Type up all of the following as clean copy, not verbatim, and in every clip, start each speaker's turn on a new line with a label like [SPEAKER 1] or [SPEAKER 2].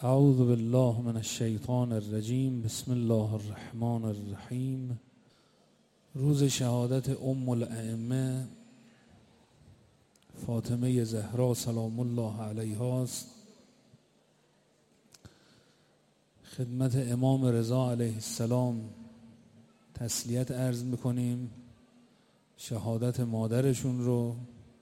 [SPEAKER 1] اعوذ بالله من الشیطان الرجیم. بسم الله الرحمن الرحیم. روز شهادت ام الائمه فاطمه زهرا سلام الله علیها است. خدمت امام رضا علیه السلام تسلیت عرض میکنیم، شهادت مادرشون رو.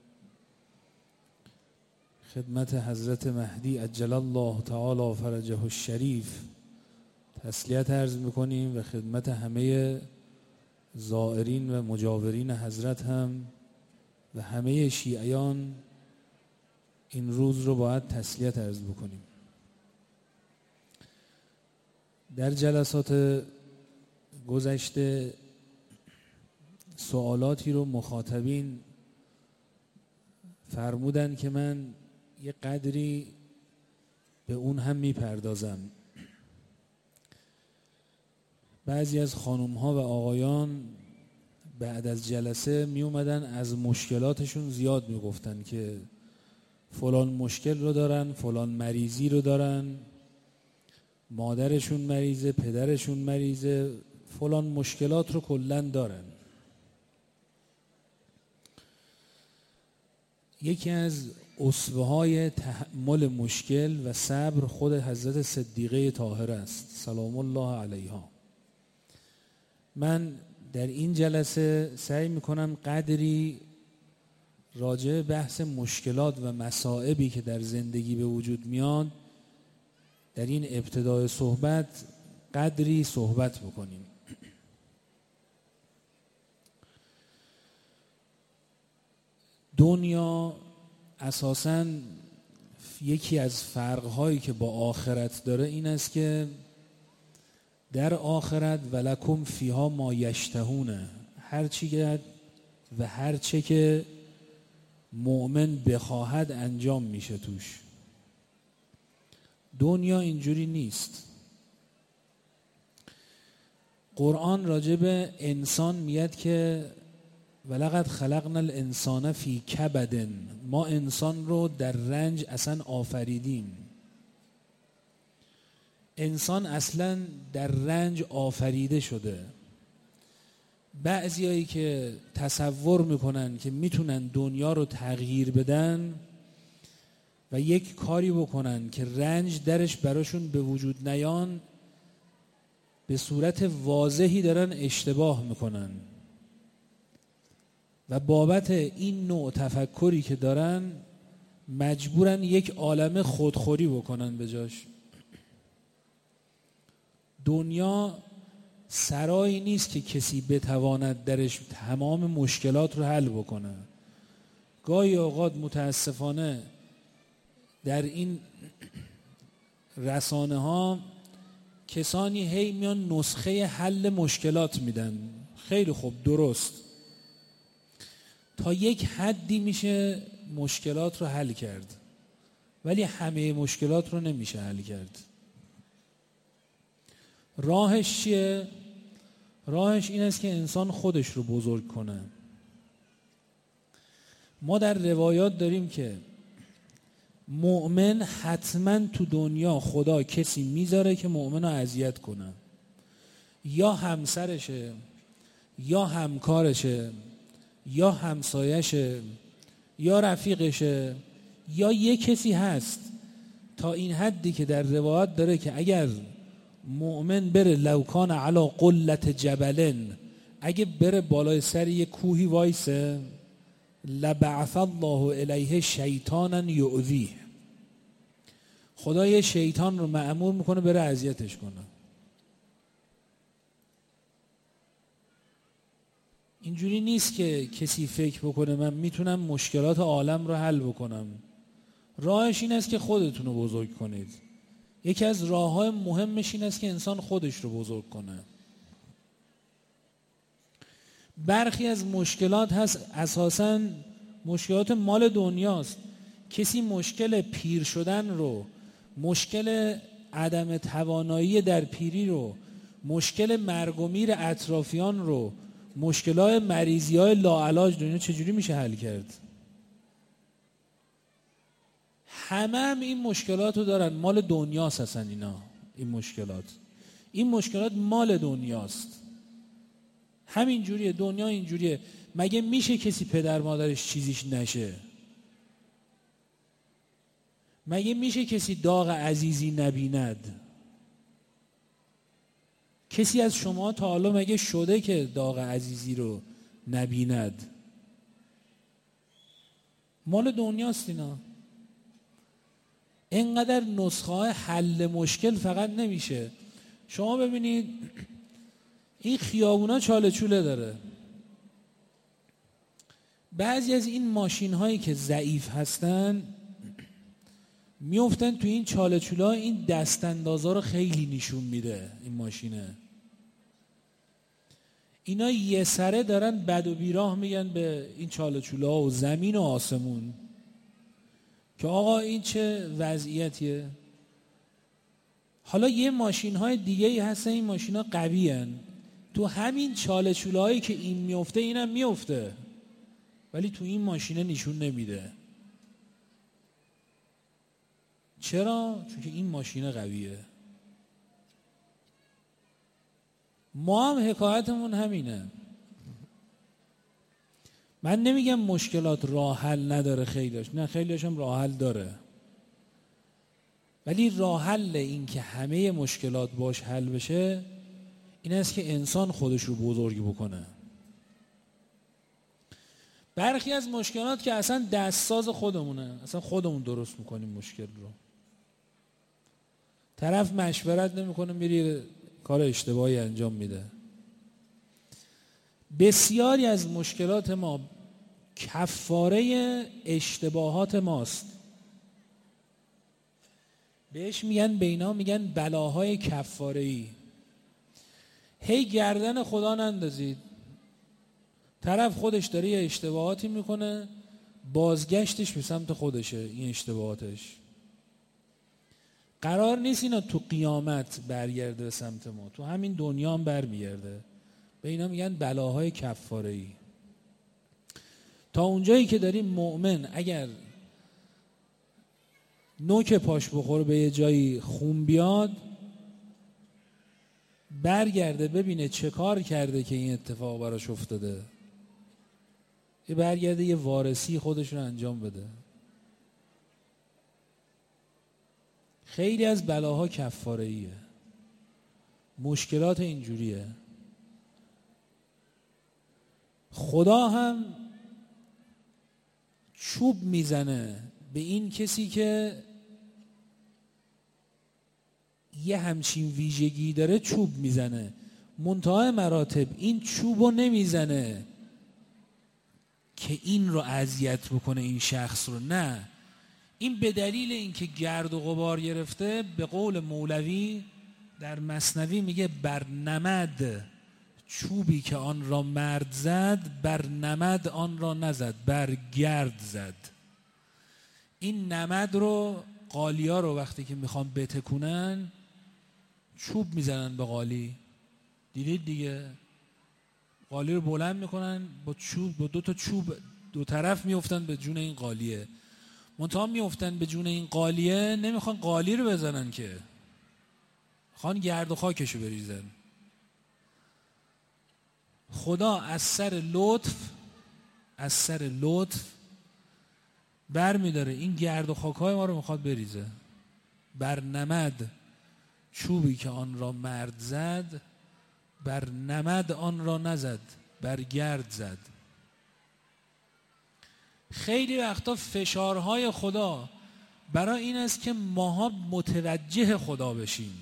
[SPEAKER 1] خدمت حضرت مهدی عجل الله تعالی فرجه الشریف تسلیت عرض میکنیم و خدمت همه زائرین و مجاورین حضرت هم و همه شیعیان این روز رو باید تسلیت عرض بکنیم. در جلسات گذشته سوالاتی رو مخاطبین فرمودن که من یه قدری به اون هم میپردازم. بعضی از خانوم ها و آقایان بعد از جلسه می اومدن از مشکلاتشون زیاد میگفتن که فلان مشکل رو دارن، فلان مریضی رو دارن، مادرشون مریضه، پدرشون مریضه، فلان مشکلات رو کلن دارن. یکی از اسوه های تحمل مشکل و صبر خود حضرت صدیقه طاهره است سلام الله علیها. من در این جلسه سعی میکنم قدری راجع بحث مشکلات و مصائبی که در زندگی به وجود میاد در این ابتدای صحبت قدری صحبت بکنیم. دنیا اساساً یکی از فرق‌هایی که با آخرت داره این است که در آخرت ولکم فیها ما یشتهونه، هر چی و هر چه که مؤمن بخواهد انجام میشه توش. دنیا اینجوری نیست. قرآن راجع به انسان میاد که ولقد خلقنا الانسان فی کبد، ما انسان رو در رنج اصلا آفریدیم. انسان اصلا در رنج آفریده شده. بعضیایی که تصور میکنن که میتونن دنیا رو تغییر بدن و یک کاری بکنن که رنج درش براشون به وجود نیان، به صورت واضحی دارن اشتباه میکنن و بابت این نوع تفکری که دارن مجبورن یک عالمه خودخوری بکنن به جاش. دنیا سرایی نیست که کسی بتواند درش تمام مشکلات رو حل بکنه. گاهی اوقات متاسفانه در این رسانه ها کسانی هی میان نسخه حل مشکلات میدن. خیلی خوب، درست، تا یک حدی میشه مشکلات رو حل کرد، ولی همه مشکلات رو نمیشه حل کرد. راهش چیه؟ راهش این است که انسان خودش رو بزرگ کنه. ما در روایات داریم که مؤمن حتما تو دنیا خدا کسی میذاره که مؤمن رو اذیت کنه، یا همسرشه، یا همکارشه، یا همسایشه، یا رفیقشه، یا یه کسی هست تا این حدی که در روایت داره که اگر مؤمن بره لوکان علی قلت جبلن، اگه بره بالای سر یه کوهی وایسه، لبعث الله الیه شیطانا یؤذیه، خدا یه شیطان رو مأمور میکنه بره اذیتش کنه. اینجوری نیست که کسی فکر بکنه من میتونم مشکلات عالم رو حل بکنم. راهش این است که خودتون رو بزرگ کنید. یکی از راه‌های مهمش این است که انسان خودش رو بزرگ کنه. برخی از مشکلات هست اساساً مشکلات مال دنیاست. کسی مشکل پیر شدن رو، مشکل عدم توانایی در پیری رو، مشکل مرگ و میر اطرافیان رو، مشکلات مریضی‌های لاعلاج دنیا چجوری میشه حل کرد؟ همه این مشکلات رو دارن، مال دنیاست اصلا این مشکلات مال دنیاست. همین جوریه، دنیا اینجوریه. مگه میشه کسی پدر مادرش چیزیش نشه؟ مگه میشه کسی داغ عزیزی نبیند؟ کسی از شما تا حالا مگه شده که داغ عزیزی رو نبیند؟ مال دنیاست اینا. اینقدر نسخه حل مشکل فقط نمیشه. شما ببینید این خیابونا چاله چوله داره. بعضی از این ماشین هایی که ضعیف هستن میافتن تو این چاله چوله ها، این دست اندازا رو خیلی نشون میده این ماشینه. اینا یه سره دارن بد و بیراه میگن به این چاله چوله ها و زمین و آسمون که آقا این چه وضعیتیه. حالا یه ماشین های دیگه ای هستن، این ماشین ها قوی هن. تو همین چاله چوله هایی که این میفته اینم میفته، ولی تو این ماشینه نشون نمیده. چرا؟ چون که این ماشینه قویه. ما هم حکایتمون همینه. من نمیگم مشکلات راه حل نداره خیلیش، نه خیلیش هم راه حل داره، ولی راه حل این که همه مشکلات باش حل بشه این است که انسان خودش رو بزرگ بکنه. برخی از مشکلات که اصلا دستساز خودمونه، اصلا خودمون درست میکنیم مشکل رو. طرف مشورت نمیکنه، میری کار اشتباهی انجام میده. بسیاری از مشکلات ما کفاره اشتباهات ماست. بهش میگن، به اینا میگن بلاهای کفاره‌ای. هی گردن خدا نندازید. طرف خودش داره یه اشتباهاتی میکنه، بازگشتش به سمت خودشه این اشتباهاتش. قرار نیست اینا تو قیامت برگرده به سمت ما، تو همین دنیا هم برمیگرده. به اینا میگن بلاهای کفاره‌ای. تا اونجایی که داریم مؤمن اگر نوک پاش بخوره به یه جایی خون بیاد، برگرده ببینه چه کار کرده که این اتفاق براش افتاده، یه برگرده یه وارسی خودش رو انجام بده. خیلی از بلاها کفاره‌ایه. مشکلات اینجوریه. خدا هم چوب میزنه به این کسی که یه همچین ویژگی داره، چوب میزنه. منتهای مراتب این چوبو نمیزنه که این رو اذیت بکنه این شخص رو، نه، این به دلیل اینکه گرد و غبار گرفته، به قول مولوی در مثنوی میگه بر نمد چوبی که آن را مرد زد، بر نمد آن را نزد، بر گرد زد. این نمد رو، قالیا رو وقتی که میخوان بتکونن چوب میزنن به قالی. دیدید دیگه؟ قالی رو بلند میکنن با چوب، با 2 تا چوب دو طرف میافتن به جون این قالیه. منتها میافتن به جون این قالیه، نمیخوان قالی رو بزنن که، میخوان گرد و خاکشو بریزن. خدا از سر لطف بر میداره این گرد و خاکای ما رو میخواد بریزه. بر نمد چوبی که آن را مرد زد، بر نمد آن را نزد، بر گرد زد. خیلی وقتا فشارهای خدا برای این است که ماها متوجه خدا بشیم.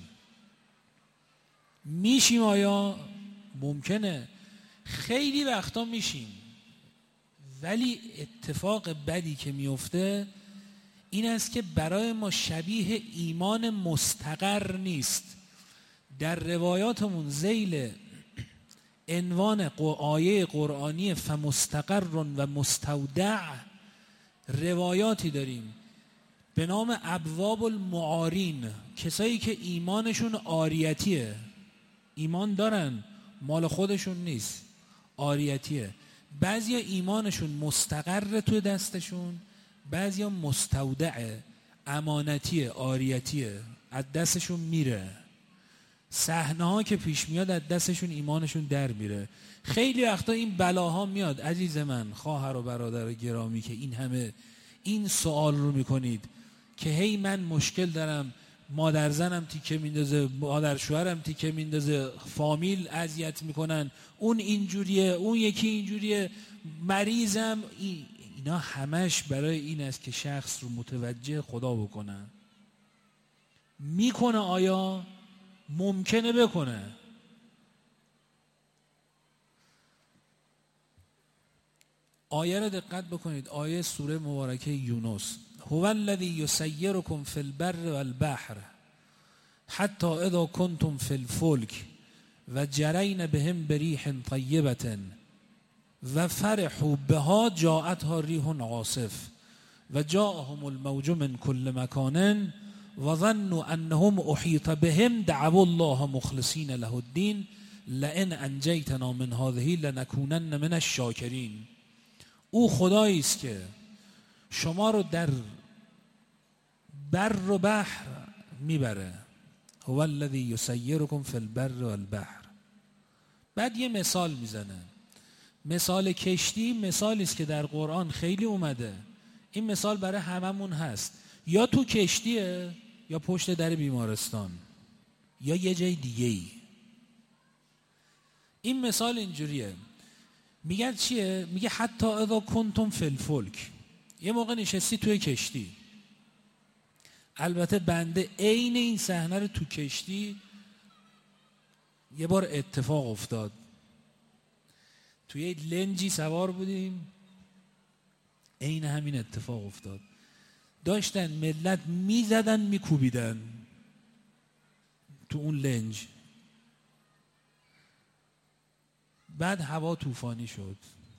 [SPEAKER 1] میشیم؟ آیا ممکنه؟ خیلی وقتا میشیم، ولی اتفاق بدی که میفته این است که برای ما شبیه ایمان مستقر نیست. در روایاتمون ذیل عنوان آیه قرآنی فمستقر و مستودع روایاتی داریم به نام ابواب المعارین، کسایی که ایمانشون عاریتیه، ایمان دارن مال خودشون نیست، عاریتیه. بعضیا ایمانشون مستقره توی دستشون، بعضیا مستودعه، امانتیه، عاریتیه، از دستشون میره. صحنه ها که پیش میاد از دستشون ایمانشون در میره. خیلی وقتا این بلاها میاد عزیز من، خواهر و برادر گرامی که این همه این سوال رو میکنید که هی من مشکل دارم، مادر زنم تیکه میندازه، مادر شوهرم تیکه میندازه، فامیل اذیت میکنن، اون اینجوریه، اون یکی اینجوریه، مریضم. اینا همش برای این است که شخص رو متوجه خدا بکنن. میکنه؟ آیا ممکنه بکنه؟ آیه رو دقت بکنید، آیه سوره مبارکه یونس: هو الذی یسیرکم فی البر والبحر حتی اذا کنتم فی الفلک و جرین بهم بریح طیبة و فرحوا بها جاءتها ریح عاصف و جاءهم الموج من كل مکان و ظنوا انهم احیط بهم دعوا الله مخلصین له الدین لئن انجیتنا من هذه لنکونن من الشاکرین. او خدایی است که شما رو در بر و بحر میبره. هو الذی یسیرکم فی البر والبحر. بعد یه مثال میزنه. مثال کشتی مثالی است که در قرآن خیلی اومده. این مثال برای هممون هست، یا تو کشتیه یا پشت در بیمارستان یا یه جای دیگه ای. این مثال اینجوریه، میگن چیه؟ میگه حتی اذا کنتم فی الفلک. یه موقع نشستی توی کشتی. البته بنده عین این صحنه رو تو کشتی یه بار اتفاق افتاد. توی لنجی سوار بودیم، عین همین اتفاق افتاد. داشتن ملت میزدن میکوبیدن تو اون لنج. بعد هوا طوفانی شد.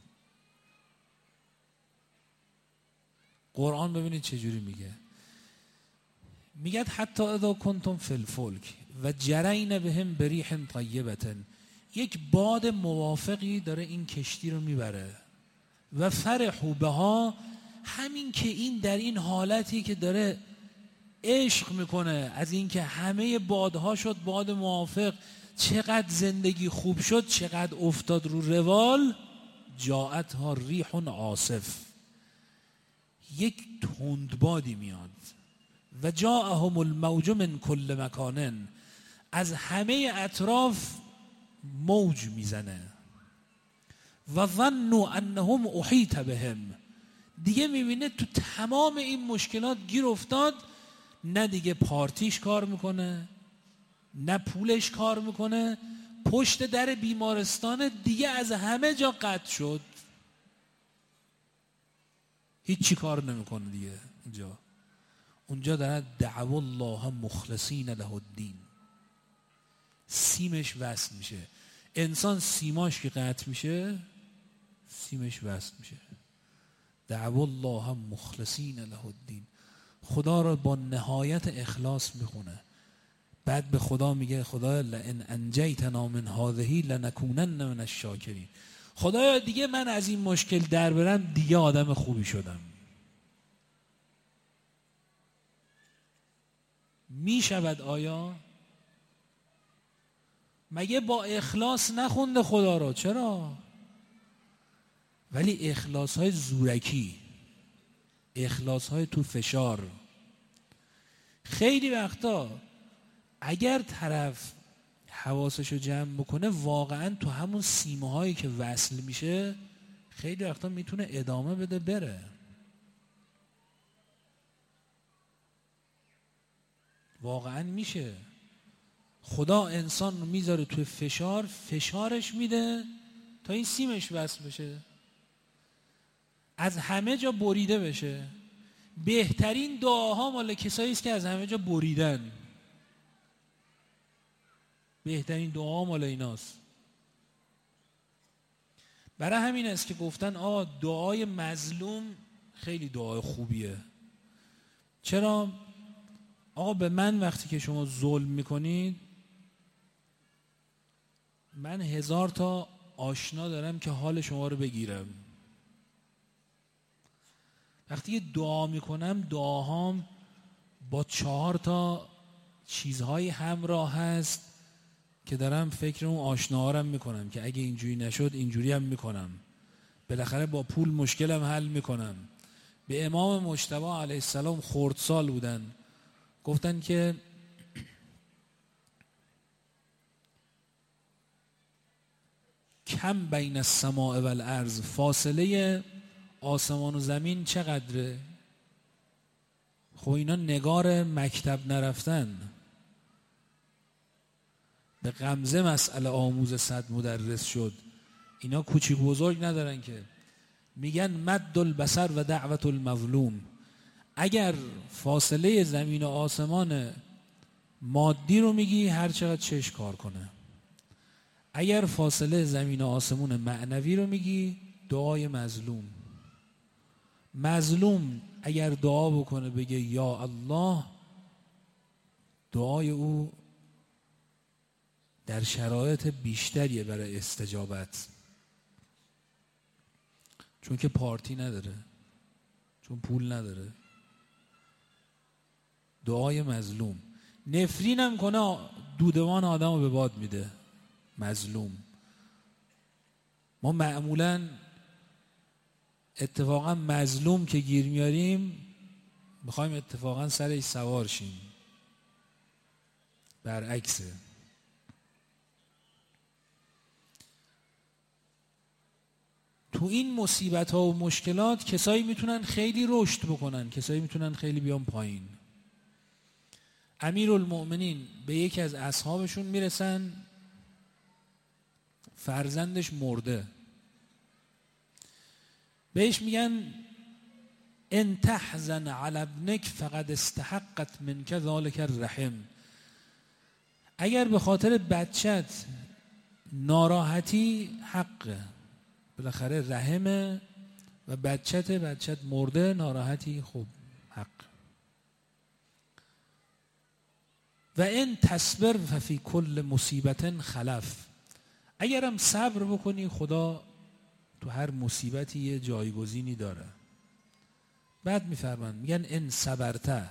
[SPEAKER 1] قرآن ببینید چجوری میگه. میگه حتی اذا کنتم فی الفلک و جرین بهم بریح طیبة. یک باد موافقی داره این کشتی رو میبره. و فرحوا بها، همین که این در این حالتی که داره عشق میکنه از این که همه بادها شد باد موافق، چقدر زندگی خوب شد، چقدر افتاد رو روال، جاءتها ریح عاصف، یک تندبادی میاد. و جاءهم الموج من كل مکان، از همه اطراف موج میزنه. و ظنوا انهم احیط بهم، دیگه میبینه تو تمام این مشکلات گیر افتاد. نه دیگه پارتیش کار میکنه، نه پولش کار میکنه، پشت در بیمارستان دیگه از همه جا قطع شد، هیچی کار نمیکنه دیگه. اونجا داره دعوا الله مخلصین له الدین، سیمش وصل میشه. انسان سیماش که قطع میشه سیمش وصل میشه. دعوا الله مخلصین له الدین، خدا را با نهایت اخلاص میخونه. بعد به خدا میگه خدایا لئن انجیتنا من هذه لنکونن من الشاکرین. خدایا دیگه من از این مشکل در برم، دیگه آدم خوبی شدم. میشود آیا؟ مگه با اخلاص نخونده خدا را؟ چرا؟ ولی اخلاص های زورکی، اخلاص های تو فشار. خیلی وقتا اگر طرف حواسشو جمع بکنه واقعا تو همون سیمه هایی که وصل میشه خیلی وقتا میتونه ادامه بده بره. واقعا میشه. خدا انسان رو میذاره توی فشار، فشارش میده تا این سیمش وصل بشه، از همه جا بریده بشه. بهترین دعاها مال کسایی است که از همه جا بریدن. بهترین دعا مال ایناست. برای همین است که گفتن دعای مظلوم خیلی دعای خوبیه. چرا؟ به من وقتی که شما ظلم میکنید، من 1000 تا آشنا دارم که حال شما رو بگیرم. وقتی که دعا میکنم دعاهام با 4 تا چیزهای همراه هست که دارم فکر اون آشناهارم میکنم که اگه اینجوری نشد اینجوری هم میکنم، بالاخره با پول مشکلم حل میکنم. به امام مجتبی علیه السلام خردسال بودن، گفتن که کم بین السماء و الارض، فاصله آسمان و زمین چقدره؟ خب اینا نگار مکتب نرفتن، به غمزه مسئله آموز 100 مدرس شد. اینا کوچیک بزرگ ندارن که. میگن مد البصر و دعوت المظلوم. اگر فاصله زمین و آسمان مادی رو میگی هر چقدر چشم کار کنه، اگر فاصله زمین و آسمان معنوی رو میگی دعای مظلوم. مظلوم اگر دعا بکنه بگه یا الله، دعای او در شرایط بیشتریه برای استجابت، چون که پارتی نداره، چون پول نداره. دعای مظلوم. نفرین هم کنه دودمان آدم رو به باد میده. مظلوم. ما معمولا اتفاقا مظلوم که گیر میاریم میخوایم اتفاقا سرش سوار شیم، برعکسه. تو این مصیبت ها و مشکلات کسایی میتونن خیلی رشد بکنن، کسایی میتونن خیلی بیان پایین. امیرالمؤمنین به یکی از اصحابشون میرسن، فرزندش مرده، بهش میگن ان تحزن علی ابنک فقد استحقت منک ذلک الرحم. اگر به خاطر بچت ناراحتی حقه، بالاخره رحمه و بچت مرده، ناراحتی خب حق. و این تصبر ففی کل مصیبت خلف. اگرم صبر بکنی خدا تو هر مصیبتی یه جایگزینی داره. بعد میفرمان میگن ان صبرت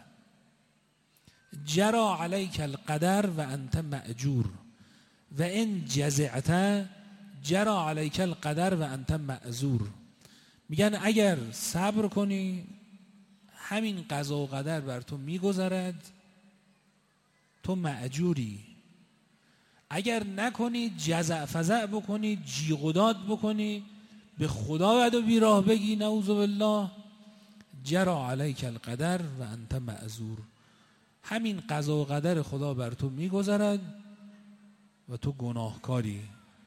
[SPEAKER 1] جرى علیک القدر و انت مأجور و ان جزعت جرى علیک القدر و انت معذور. میگن اگر صبر کنی همین قضا و قدر بر تو میگذرد، تو مأجوری. اگر نکنی جزع فزع بکنی، جیغ و داد بکنی، به خدا بد و بیراه بگی نعوذ بالله، جرى علیک القدر و انت معذور. همین قضا و قدر خدا بر تو میگذرد و تو گناهکاری.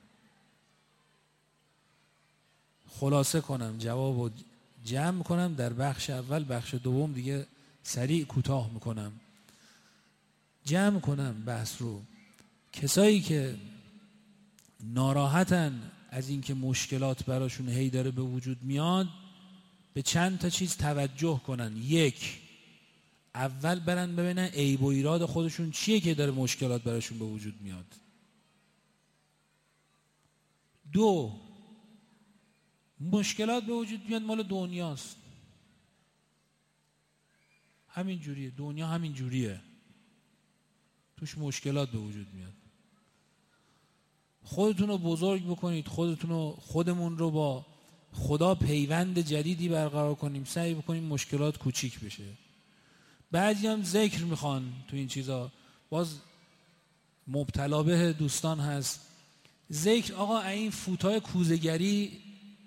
[SPEAKER 1] خلاصه کنم، جواب جمع کنم در بخش اول، بخش دوم دیگه سریع کوتاه میکنم. جمع کنم بحث رو. کسایی که ناراحتن از اینکه مشکلات براشون هی داره به وجود میاد، به چند تا چیز توجه کنن. یک، اول برن ببینن عیب و ایراد خودشون چیه که داره مشکلات براشون به وجود میاد. دو، مشکلات به وجود میاد مال دنیاست، همین جوریه، دنیا همین جوریه، توش مشکلات به وجود میاد. خودتون رو بزرگ بکنید، خودمون رو با خدا پیوند جدیدی برقرار کنیم، سعی بکنیم مشکلات کوچیک بشه. بعضی هم ذکر میخوان تو این چیزا، باز مبتلا به دوستان هست. ذکر آقا این فوتای کوزه‌گری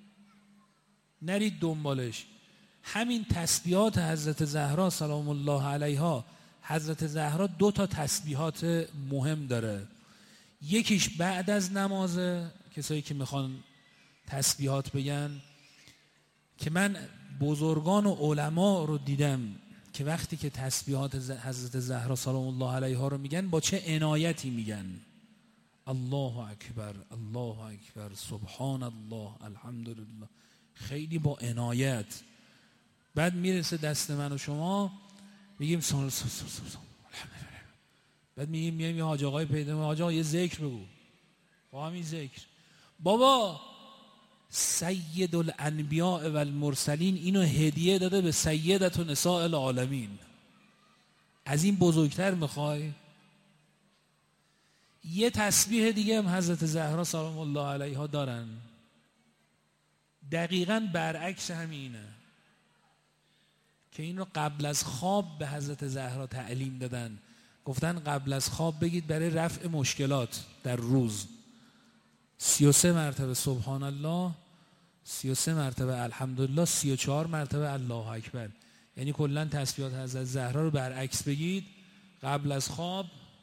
[SPEAKER 1] نرید دنبالش. همین تسبیحات حضرت زهرا سلام الله علیها، حضرت زهرا 2 تا تسبیحات مهم داره. یکیش بعد از نمازه، کسایی که میخوان تسبیحات بگن، که من بزرگان و علما رو دیدم که وقتی که تسبیحات حضرت زهرا سلام الله علیها رو میگن با چه عنایتی میگن. الله اکبر، الله اکبر، سبحان الله، الحمدلله، خیلی با عنایت. بعد میرسه دست من و شما میگیم بعد میگیم یه حاج آقای پیدا، حاج آقا یه ذکر بگو. با همین ذکر بابا سید الانبیاء و المرسلین اینو هدیه داده به سیدت و نساء العالمین. از این بزرگتر میخوای؟ یه تسبیح دیگه هم حضرت زهرا سلام الله علیها دارن، دقیقاً برعکس همینه، که این رو قبل از خواب به حضرت زهرا تعلیم دادن. گفتن قبل از خواب بگید برای رفع مشکلات در روز 33 مرتبه سبحان الله، 33 مرتبه الحمدلله، 34 مرتبه الله اکبر. یعنی کلا تسبیحات حضرت زهرا رو برعکس بگید قبل از خواب.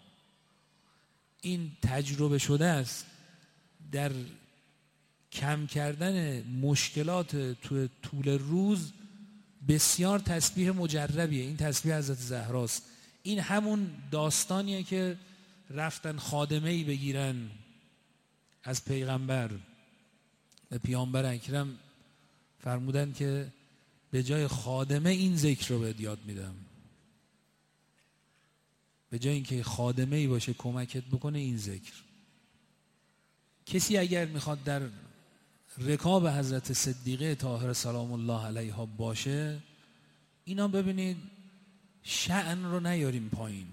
[SPEAKER 1] این تجربه شده است در کم کردن مشکلات تو طول روز، بسیار تسبیح مجربیه. این تسبیح حضرت زهراست. این همون داستانیه که رفتن خادمه‌ای بگیرن از پیغمبر، به پیامبر اکرم فرمودن که به جای خادمه این ذکر رو بهت یاد میدم، به جای اینکه خادمه‌ای باشه کمکت بکنه این ذکر. کسی اگر میخواد در رکاب حضرت صدیقه طاهره سلام الله علیها باشه، اینا ببینید شأن رو نیاریم پایین،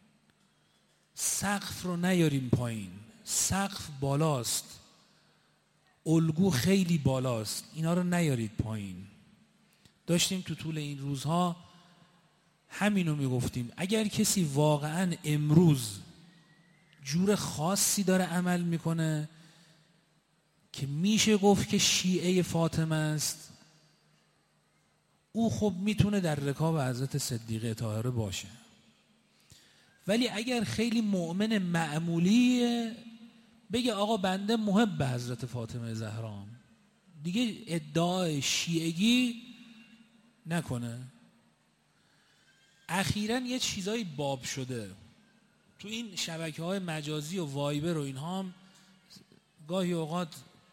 [SPEAKER 1] سقف رو نیاریم پایین. سقف بالاست، الگو خیلی بالاست، اینا رو نیارید پایین. داشتیم تو طول این روزها همینو میگفتیم. اگر کسی واقعا امروز جور خاصی داره عمل میکنه که میشه گفت که شیعه فاطمه است، او خب میتونه در رکاب حضرت صدیقه طاهره باشه. ولی اگر خیلی مؤمن معمولیه، بگه آقا بنده محب حضرت فاطمه زهرام، دیگه ادعای شیعگی نکنه. اخیراً یه چیزایی باب شده تو این شبکه‌های مجازی و وایبر و اینها هم گاهی اوقات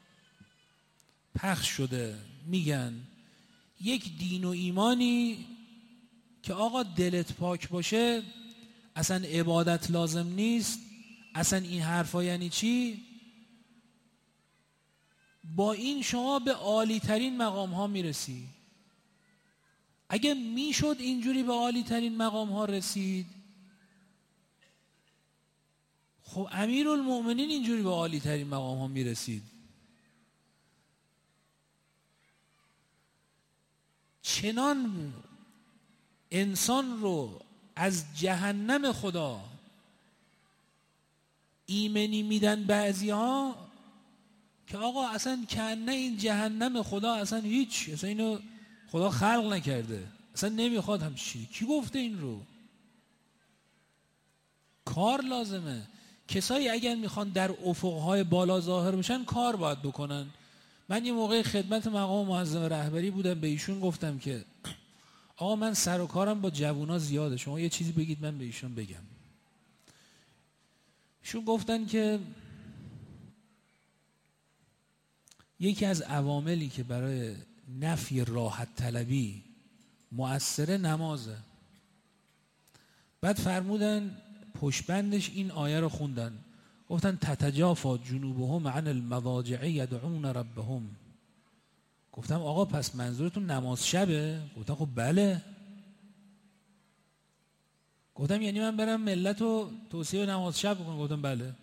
[SPEAKER 1] پخش شده، میگن یک دین و ایمانی که آقا دلت پاک باشه اصلا عبادت لازم نیست. اصلا این حرفا یعنی چی؟ با این شما به عالی ترین مقام ها میرسی. اگه میشد اینجوری به عالی ترین مقام ها رسید، خب امیرالمؤمنین اینجوری به عالی ترین مقام ها میرسید. چنان انسان رو از جهنم خدا ایمنی میدن بعضی ها که آقا اصلا کنه این جهنم خدا اصلا هیچ، اصلا اینو خدا خلق نکرده، اصلا نمیخواد همچین چیزی. کی گفته این رو؟ کار لازمه. کسایی اگر میخوان در افقهای بالا ظاهر بشن کار باید بکنن. من یه موقع خدمت مقام معظم رهبری بودم، به ایشون گفتم که آقا من سر و کارم با جوونا زیاده، شما یه چیزی بگید من به ایشون بگم. ایشون گفتن که یکی از عواملی که برای نفی راحت طلبی مؤثر نمازه. بعد فرمودن پشبندش این آیه رو خوندن، گفتن تتجافا جنوبهم عن المضاجع یدعون ربهم. گفتم آقا پس منظورتون نماز شبه؟ گفتن خب بله. گفتم یعنی من برم ملت رو توصیه نماز شب بکنم؟ گفتم بله.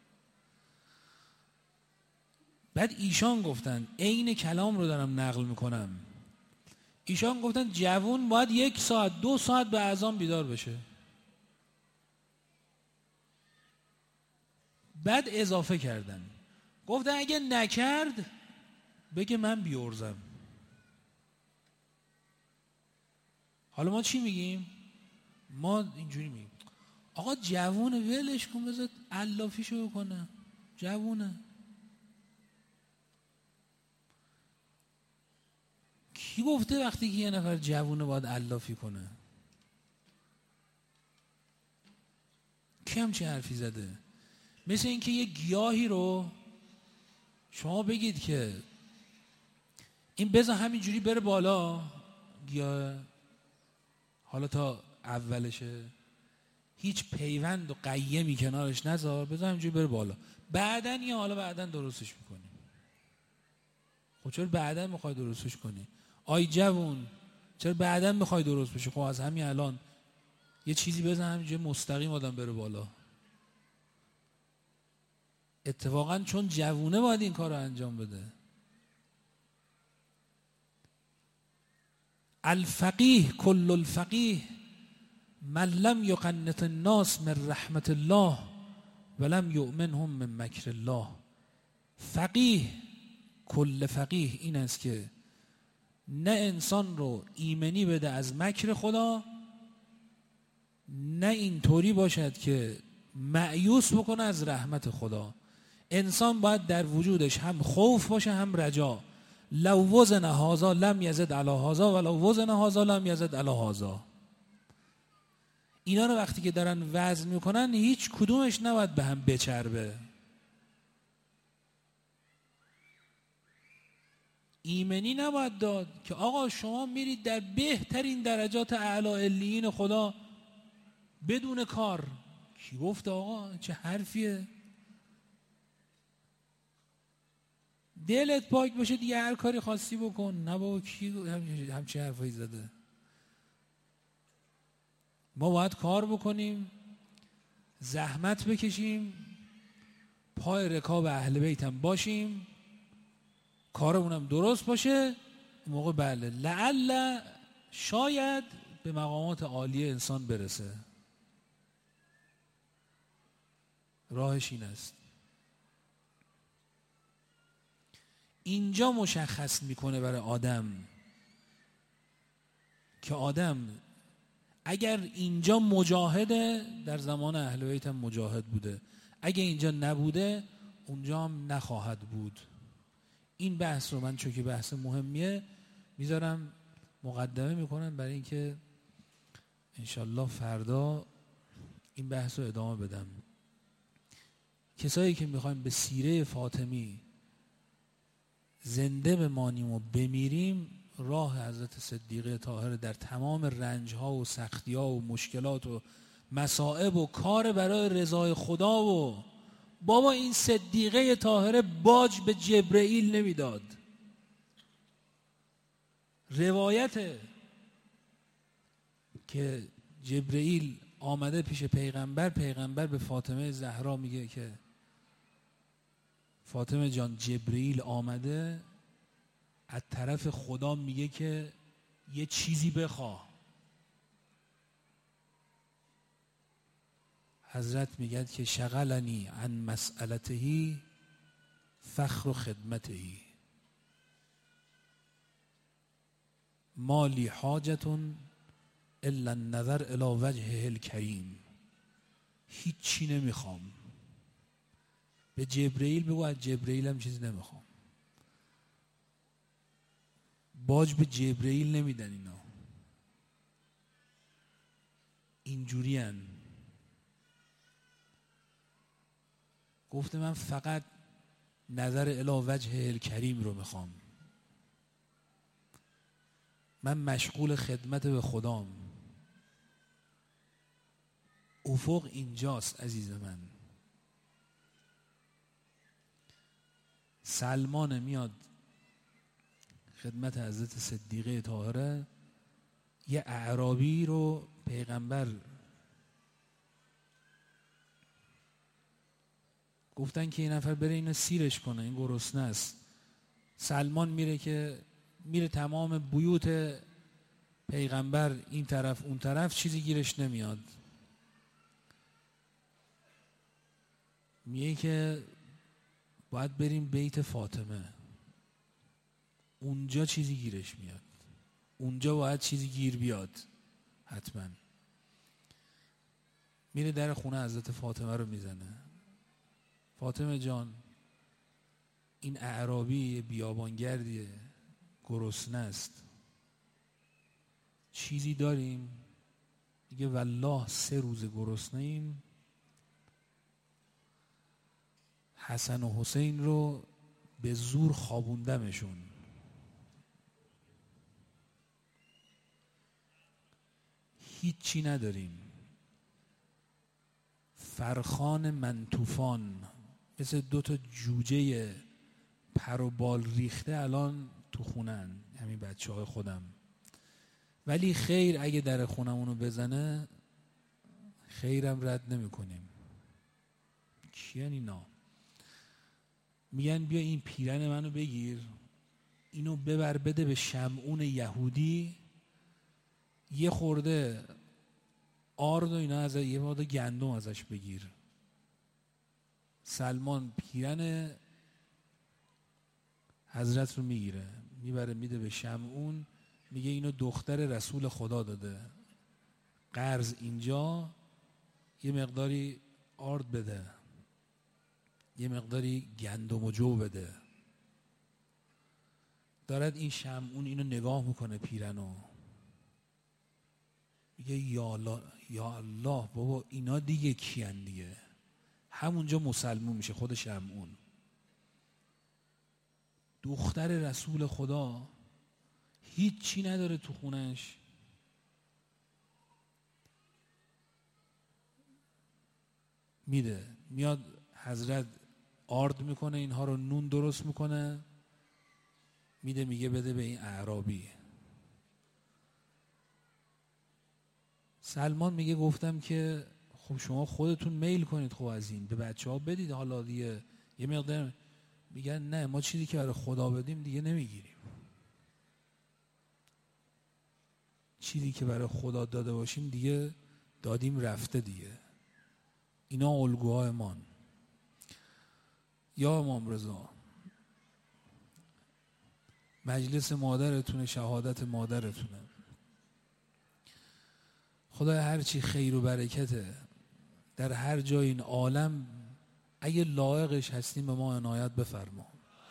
[SPEAKER 1] بعد ایشان گفتن، عین کلام رو دارم نقل میکنم، ایشان گفتن جوون باید 1 ساعت 2 ساعت به اذان بیدار بشه. بعد اضافه کردن، گفتن اگه نکرد بگه من بیورزم. حالا ما چی میگیم؟ ما اینجوری میگیم آقا جوونه ولش کن، بذار علافیشو بکنه، جوونه. کی گفته وقتی که یه نفر جوونه باید علافی کنه؟ کی همچین حرفی زده؟ مثل اینکه یه گیاهی رو شما بگید که این بذار همینجوری بره بالا، گیاه حالا تا اولشه هیچ پیوند و قیمی کنارش نذار، بذار همینجوری بره بالا، بعدن یا حالا بعدن درستش میکنی. خب چرا بعدن میخوای درستش کنی؟ آی جوون چرا بعدن میخوای درست بشی؟ خب از همین الان یه چیزی بزن همینجا مستقیم آدم بره بالا. اتفاقا چون جوونه باید این کار رو انجام بده. الفقیه کل الفقیه من لم یقنط الناس من رحمت الله ولم یؤمنهم من مکر الله. فقیه، کل فقیه این است که نه انسان رو ایمنی بده از مکر خدا، نه اینطوری باشد که مایوس بکنه از رحمت خدا. انسان باید در وجودش هم خوف باشه هم رجا. لو وزن هذا لم یزد علی هذا ولو وزن هذا لم یزد علی هذا. اینا رو وقتی که دارن وزن میکنن هیچ کدومش نباید به هم بچربه. ایمنی نباید داد که آقا شما میرید در بهترین درجات اعلی علیین خدا بدون کار. کی گفت آقا؟ چه حرفیه؟ دلت پاک باشه دیگه هر کاری خاصی بکن. نه بابا کی همچه حرفایی زده؟ ما باید کار بکنیم، زحمت بکشیم، پای رکاب اهل بیت هم باشیم، کارمونم درست باشه. موقع بله لعل شاید به مقامات عالی انسان برسه. راهش این است. اینجا مشخص میکنه برای آدم که آدم اگر اینجا مجاهده در زمان اهل بیت هم مجاهد بوده، اگر اینجا نبوده اونجا هم نخواهد بود. این بحث رو من چون که بحث مهمیه میذارم مقدمه میکنم برای اینکه انشالله فردا این بحث رو ادامه بدم. کسایی که میخوایم به سیره فاطمی زنده بمانیم و بمیریم، راه حضرت صدیقه طاهره در تمام رنجها و سختیها و مشکلات و مصائب و کار برای رضای خدا. و بابا این صدیقه طاهره باج به جبرئیل نمیداد. روایته که جبرئیل آمده پیش پیغمبر به فاطمه زهرا میگه که فاطمه جان جبرئیل آمده از طرف خدا میگه که یه چیزی بخواه. حضرت میگه که شغلنی عن مسئلته فخر خدمته ما لی حاجت الا النظر الی وجهه الکریم. هیچی نمیخوام. به جبرئیل بگو از جبرئیل هم چیزی نمیخوام. باج به جبرئیل نمیدن اینا. اینجوری هن. گفته من فقط نظر الی وجه الکریم رو میخوام. من مشغول خدمت به خدام. افق اینجاست عزیز من. سلمان میاد خدمت حضرت صدیقه طاهره، یه اعرابی رو پیغمبر گفتن که این نفر بره اینو سیرش کنه، این گرسنه است. سلمان میره تمام بیوت پیغمبر این طرف اون طرف، چیزی گیرش نمیاد. میگه که باید بریم بیت فاطمه، اونجا چیزی گیرش میاد، اونجا باید چیزی گیر بیاد حتما. میره در خونه حضرت فاطمه رو میزنه. فاطمه جان این اعرابی بیابانگردیه، گرسنه است، چیزی داریم؟ میگه والله 3 روز گرسنه ایم. حسن و حسین رو به زور خوابوندمشون. هیچی نداریم. فرخان منتوفان مثل 2 جوجه پر و بال ریخته الان تو خونن، همین بچه‌های خودم. ولی خیر اگه در خونمونو بزنه خیرم رد نمی کنیم. کیان اینا؟ میگن بیا این پیرن منو بگیر، اینو ببر بده به شمعون یهودی، یه خورده آرد و اینا از یه مقدار گندم ازش بگیر. سلمان پیرن حضرت رو میگیره، میبره میده به شمعون، میگه اینو دختر رسول خدا داده، قرض اینجا، یه مقداری آرد بده، یه مقداری گندم و جو بده. دارد این شمعون اینو نگاه میکنه پیرنو، میگه یا الله بابا اینا دیگه کیان دیگه؟ همونجا مسلمون میشه خود شمعون. دختر رسول خدا هیچ چی نداره تو خونش، میده، میاد حضرت آرد میکنه، اینها رو نون درست میکنه، میده، میگه بده به این اعرابی. سلمان میگه گفتم که خب شما خودتون میل کنید، خب از این به بچه ها بدید، حالا دیگه یه مقدار. میگن نه ما چیزی که برای خدا بدیم دیگه نمیگیریم، چیزی که برای خدا داده باشیم دیگه دادیم رفته دیگه. اینا الگوهای مان. یا امام رضا مجلس مادرتونه، شهادت مادرتونه، خدای هرچی خیر و برکته در هر جای این عالم، اگه لایقش هستیم به ما عنایت بفرما.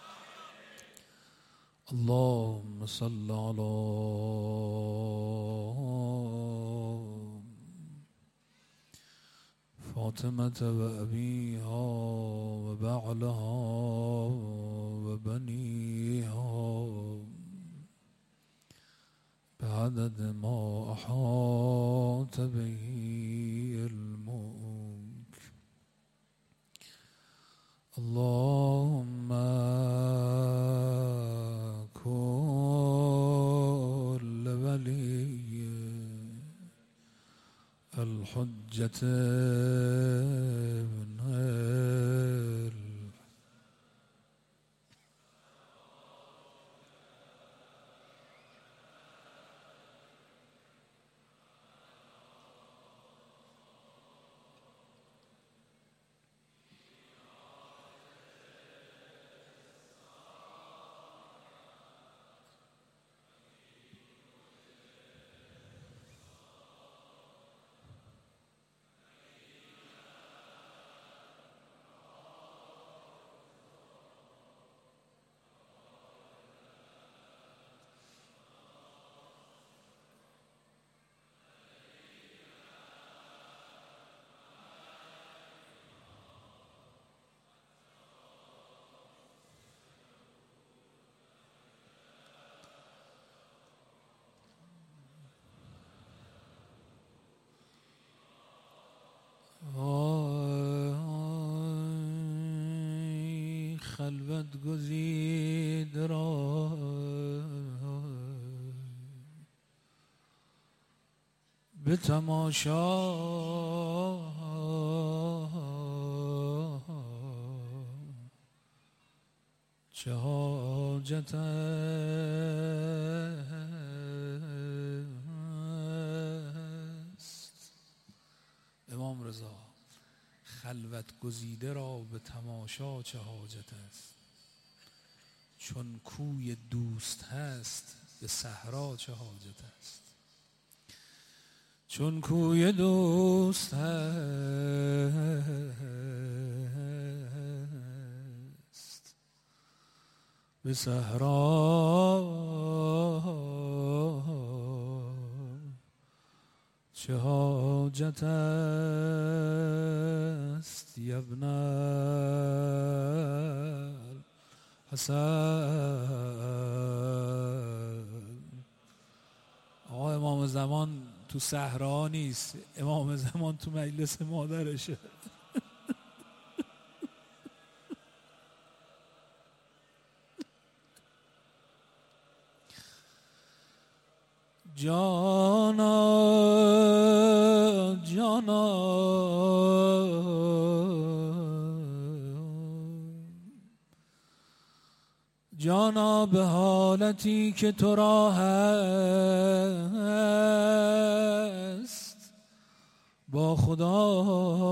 [SPEAKER 1] اللهم صل علی فاطمة و ابیها و بعلها و بنیها بعدد ما احاط به علمك. اللهم كل ولي الحجة ابن خلوت گزید را به تماشا چه حاجت است. امام رضا خلوت گزیده را به تماشا چه حاجت است، چون کوی دوست هست به صحرا چه حاجت است. چون کوی دوست هست به صحرا چه حاجت است. یا ابن الحسن. آقا امام زمان تو صحرا نیست، امام زمان تو مجلس مادرشه. جانا جانا جانا به حالتی که تو را هست با خدا،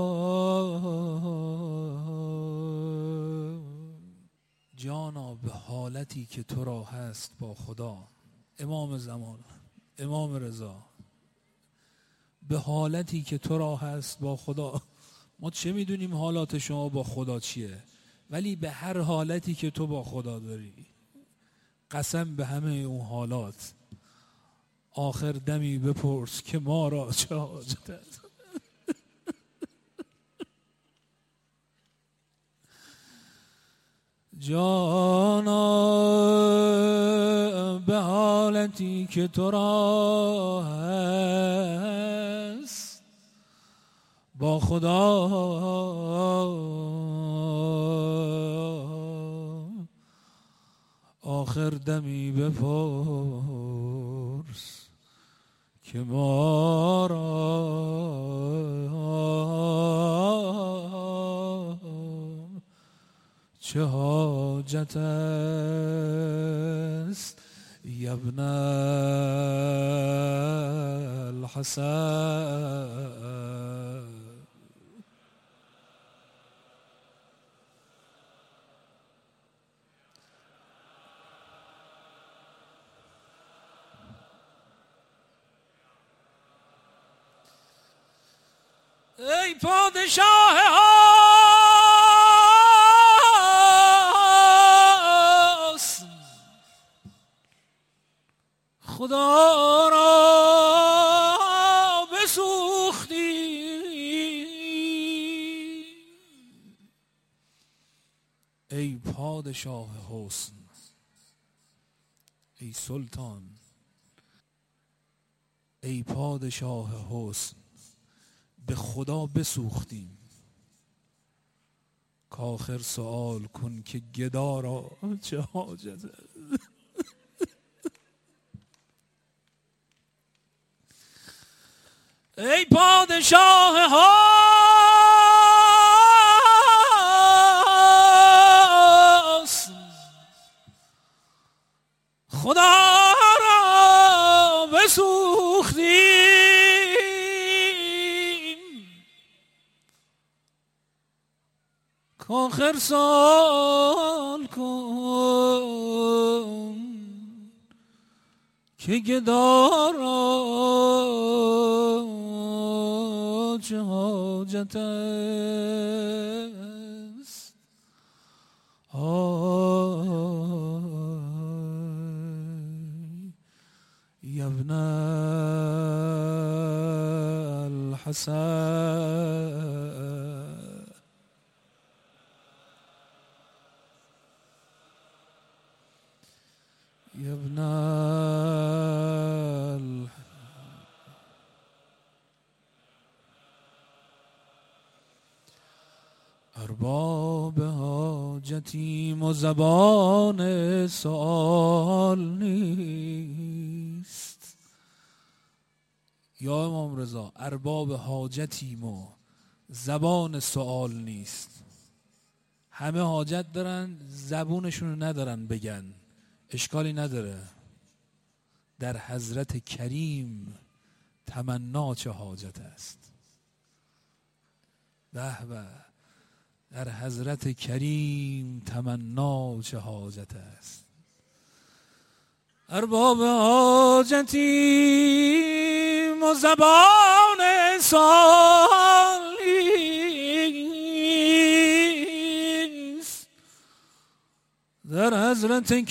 [SPEAKER 1] جانا به حالتی که تو را هست با خدا. امام زمان، امام رضا، به حالتی که تو را هست با خدا. ما چه میدونیم حالات شما با خدا چیه، ولی به هر حالتی که تو با خدا داری، قسم به همه اون حالات، آخر دمی بپرس که ما را چه حاجت است. جانا به حالتی که تو را هست با خدا، آخر دمی بپرس که ما را چه حاجت است یا ابن الحسن. ای پادشاه حسن، خدا را بسوختی. ای پادشاه حسن، ای سلطان، ای پادشاه حسن، به خدا بسوختیم. کاخر سوال کن که گدا را چه حاجت است. ای پادشاه حسن، خدا را بسوختیم. آخر سوال کن که گدا را چه حاجت است. یا ابن الحسن. یا ابن ارباب حاجتیم و زبان سؤال نیست. یا امام رضا، ارباب حاجتیم و زبان سؤال نیست. همه حاجت دارن، زبونشون ندارن بگن، اشکالی نداره. در حضرت کریم تمنا چه حاجت است. به به، در حضرت کریم تمنا چه حاجت است. ارباب حاجتیم و زبان سؤال نیست. در حضرت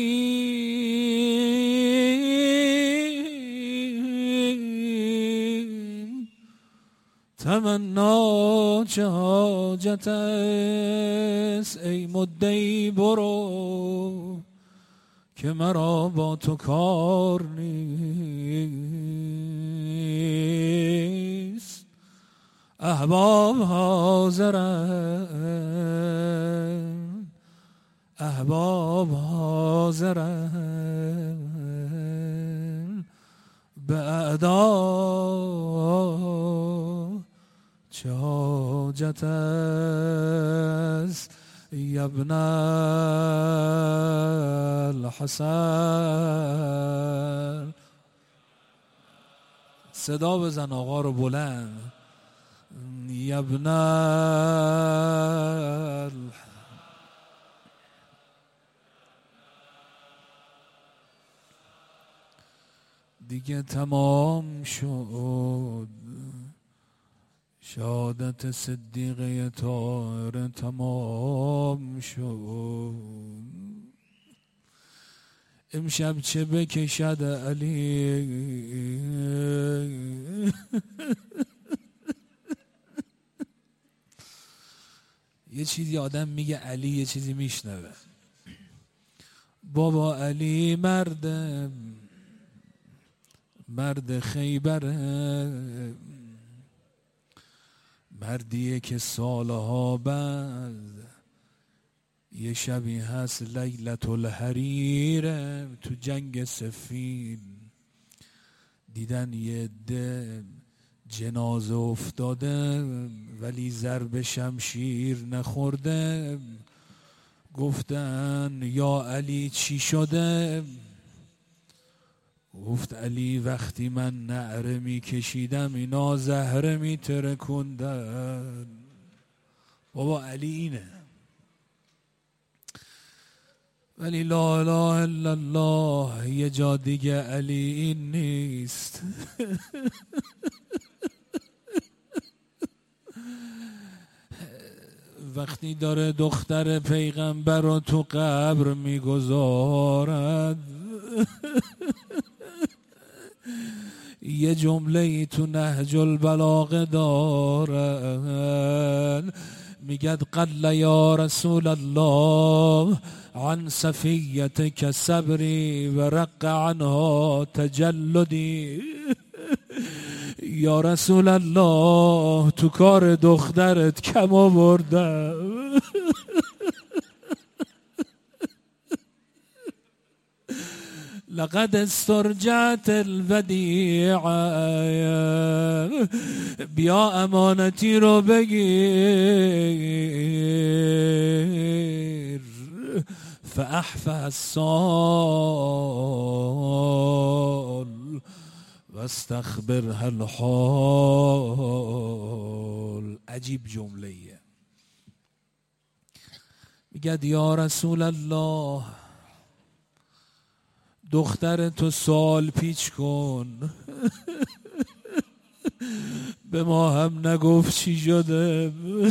[SPEAKER 1] کریم تمنا چه حاجت است. ای مدعی برو که مرا با تو کار نیست. احباب حاضرند، احباب حاضرند، به اعدا چه حاجت است. یا ابن الحسن. صدا بزن آقا رو بلند. یا ابن دیگه تمام شد شهادت صدیقه طاهره، تمام شد. امشب چه بکشد علی یه چیزی آدم میگه علی، یه چیزی میشنوه. بابا علی مرد خیبره، مردیه که سالها بعد یه شبی هست لیلت الحریره تو جنگ سفین دیدن یه عده جنازه افتاده ولی ضرب شمشیر نخورده. گفتن یا علی چی شده؟ گفت علی وقتی من نعره می کشیدم اینا زهره می ترکندن. بابا علی اینه. ولی لا اله الا الله یه جا دیگه علی این نیست. وقتی داره دختر پیغمبر رو تو قبر میگذارد یه جمله ای تو نهج البلاغه دارن، میگد قل یا رسول الله عن صفیتک صبری و رق عنها تجلدی. یا رسول الله تو کار دخترت کم آوردم. لقد استرجعت الودیعه، بیا امانتی رو بگیر. فاحفظ السال واستخبرها الحال. عجیب جمله ایه. میگه یا رسول الله دختر تو سال پیچ کن. به ما هم نگفت چی شده.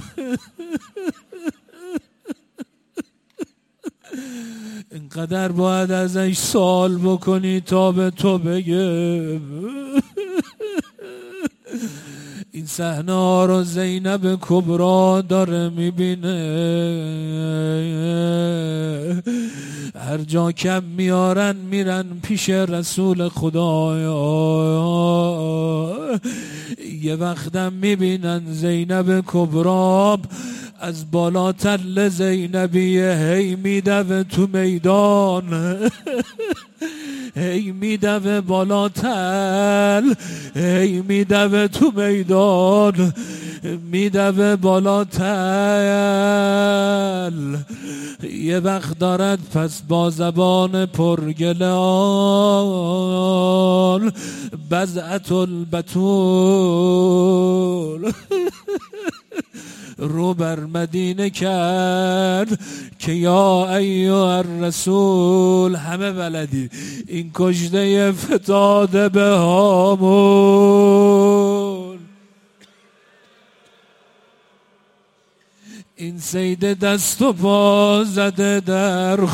[SPEAKER 1] اینقدر باید ازش سوال بکنی تا به تو بگه. این صحنه ها رو زینب کبرا داره میبینه. هر جا کم میارن میرن پیش رسول خدایا. یه وقتم میبینن زینب کبرا از بالا تل زینبیه هی میدوه تو میدان. هی میدوه بالا تل، هی میدوه تو میدان، میدوه بالا تل. یه وقت دارد پس با زبان پرگلال بزعت البتول رو بر مدینه کرد که یا ایها الرسول. همه بلدی این کشته فتاده به هامون، این سید دست و پا زده در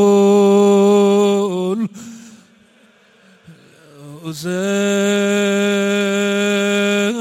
[SPEAKER 1] خون. حسین